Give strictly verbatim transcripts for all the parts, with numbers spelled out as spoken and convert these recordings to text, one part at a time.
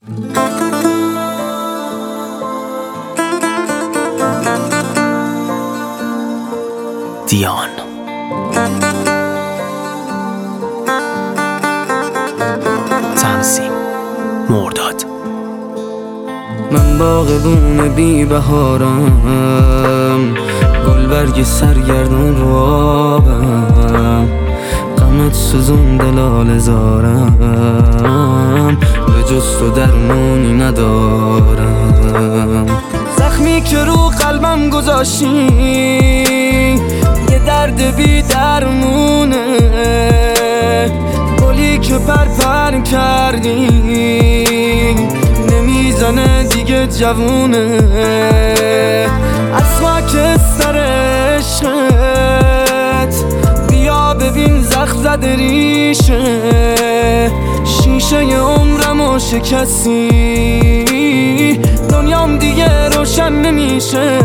دیان تنظیم مرداد. من باغبون بی بهارم، گلبرگ سرگردون رو آبم، غمت سوزون دلال زارم، به جز تو درمونی ندارم. زخمی که رو قلبم گذاشتی یه درد بی درمونه، گلی که پرپر کردی نمیزنه دیگه جوونه. از خاکستر عشقت بیا ببین زخم زده ریشه، شیشه عمرمو شکستی، دنیام دیگه روشن نمیشه.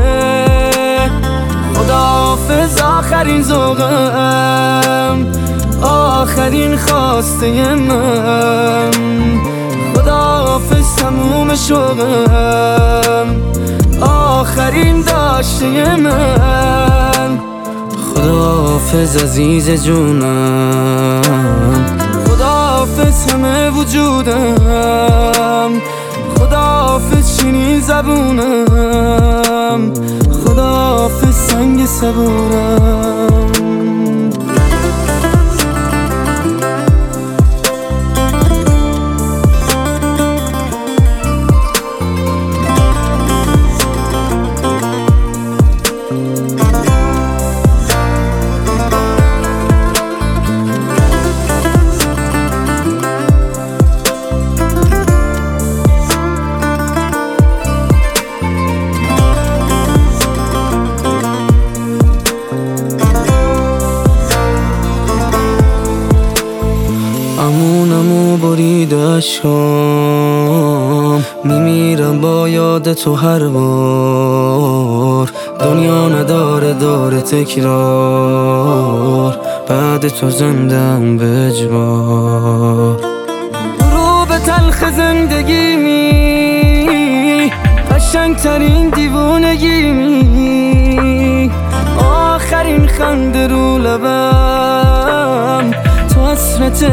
خداحافظ آخرین ذوقم، آخرین خواسته من، خداحافظ تموم شوقم، آخرین داشته من. خداحافظ عزیز جونم، خداحافظ همه وجودم، خداحافظ شیرین زبونم، خداحافظ سنگ صبورم. امونمو بریده شام، میمیرم با یاد تو هر بار، دنیا نداره داره تکرار، بعد تو زندم به اجبار. رو به تلخ زندگی می قشنگ ترین دیوونگی می، آخرین خنده رو لبم، تو حسرت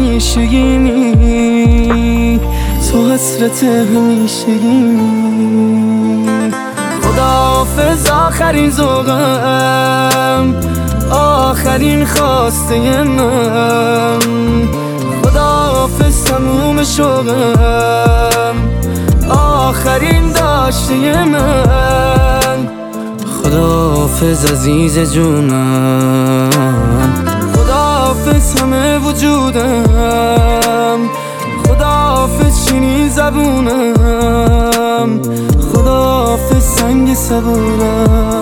همیشگیمی، تو حسرت همیشگیمی. خداحافظ آخرین ذوقم، آخرین خواسته من، خداحافظ تموم شوقم، آخرین داشته من. خداحافظ عزیز جونم، خداحافظ همه وجودم، خداحافظ شیرین زبونم، خداحافظ سنگ صبورم.